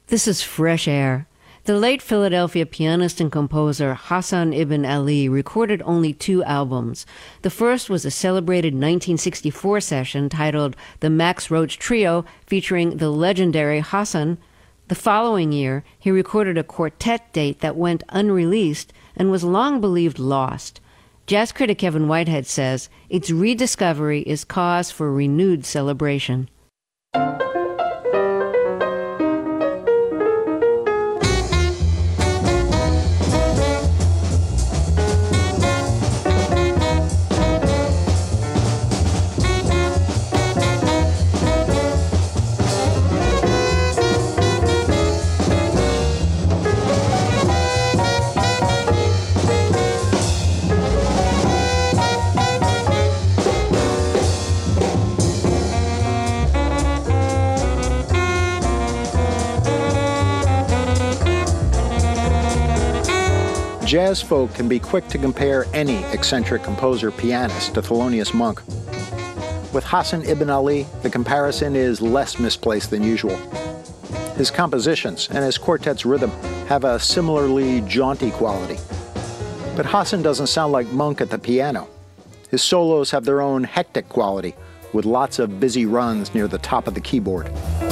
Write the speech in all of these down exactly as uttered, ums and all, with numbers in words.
This is Fresh Air. The late Philadelphia pianist and composer Hassan Ibn Ali recorded only two albums. The first was a celebrated nineteen sixty-four session titled The Max Roach Trio, featuring the legendary Hassan. The following year, he recorded a quartet date that went unreleased and was long believed lost. Jazz critic Kevin Whitehead says its rediscovery is cause for renewed celebration. Jazz folk can be quick to compare any eccentric composer-pianist to Thelonious Monk. With Hassan Ibn Ali, the comparison is less misplaced than usual. His compositions and his quartet's rhythm have a similarly jaunty quality. But Hassan doesn't sound like Monk at the piano. His solos have their own hectic quality, with lots of busy runs near the top of the keyboard.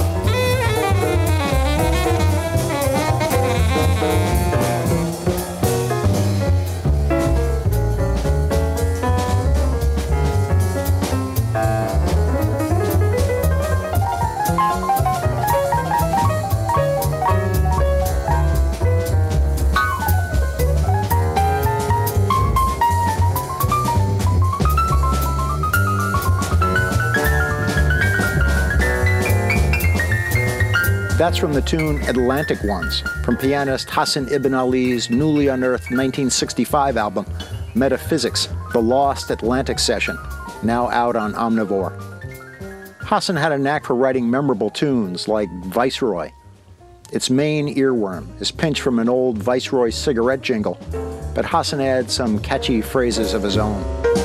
That's from the tune Atlantic Ones, from pianist Hassan Ibn Ali's newly unearthed nineteen sixty-five album, Metaphysics, The Lost Atlantic Session, now out on Omnivore. Hassan had a knack for writing memorable tunes like Viceroy. Its main earworm is pinched from an old Viceroy cigarette jingle, but Hassan adds some catchy phrases of his own.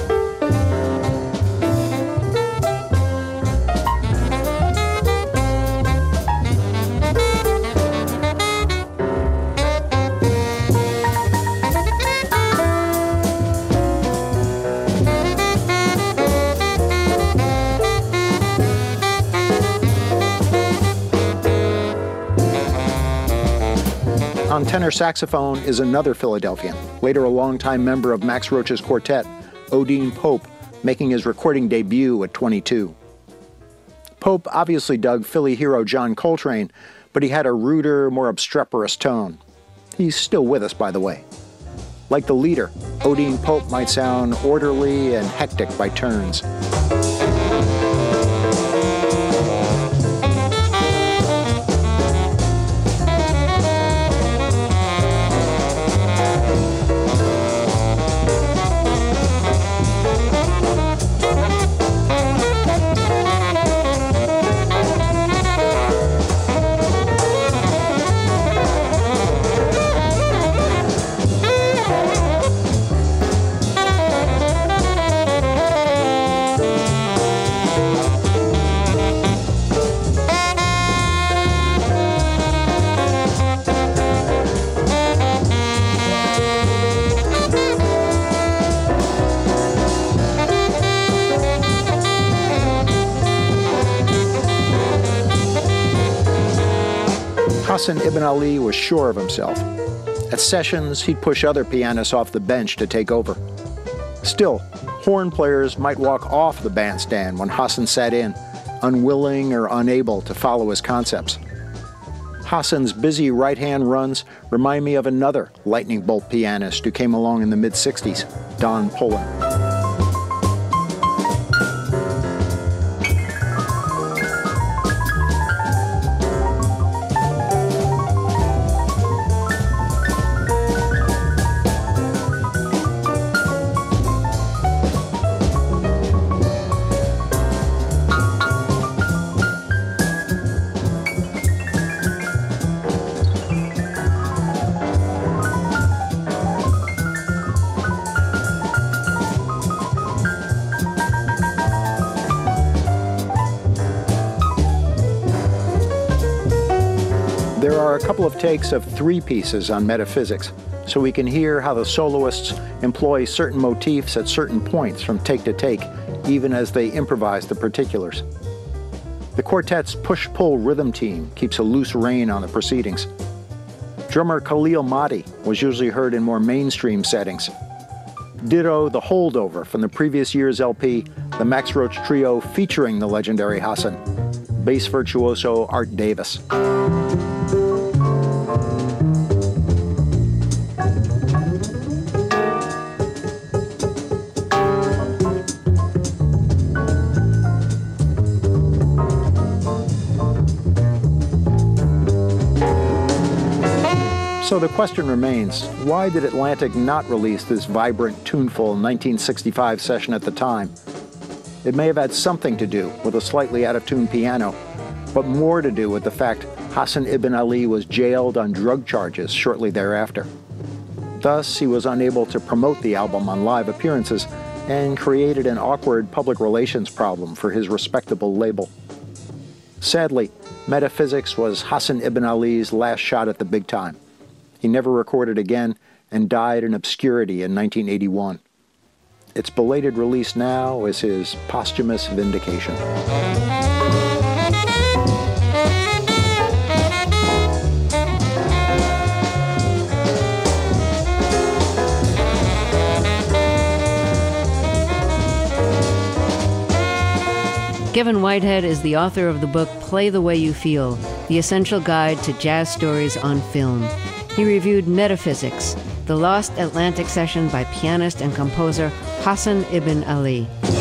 On tenor saxophone is another Philadelphian, later a longtime member of Max Roach's quartet, Odin Pope, making his recording debut at twenty-two. Pope obviously dug Philly hero John Coltrane, but he had a ruder, more obstreperous tone. He's still with us, by the way. Like the leader, Odin Pope might sound orderly and hectic by turns. Hassan Ibn Ali was sure of himself. At sessions, he'd push other pianists off the bench to take over. Still, horn players might walk off the bandstand when Hassan sat in, unwilling or unable to follow his concepts. Hassan's busy right-hand runs remind me of another lightning bolt pianist who came along in the mid sixties, Don Poland. There are a couple of takes of three pieces on metaphysics, so we can hear how the soloists employ certain motifs at certain points from take to take, even as they improvise the particulars. The quartet's push-pull rhythm team keeps a loose rein on the proceedings. Drummer Khalil Mahdi was usually heard in more mainstream settings. Ditto the holdover from the previous year's L P, the Max Roach Trio featuring the legendary Hassan, bass virtuoso Art Davis. So the question remains, why did Atlantic not release this vibrant, tuneful nineteen sixty-five session at the time? It may have had something to do with a slightly out-of-tune piano, but more to do with the fact Hassan ibn Ali was jailed on drug charges shortly thereafter. Thus, he was unable to promote the album on live appearances and created an awkward public relations problem for his respectable label. Sadly, Metaphysics was Hassan ibn Ali's last shot at the big time. He never recorded again and died in obscurity in nineteen eighty-one. Its belated release now is his posthumous vindication. Kevin Whitehead is the author of the book Play the Way You Feel, the essential guide to jazz stories on film. He reviewed Metaphysics, the Lost Atlantic session by pianist and composer Hassan ibn Ali.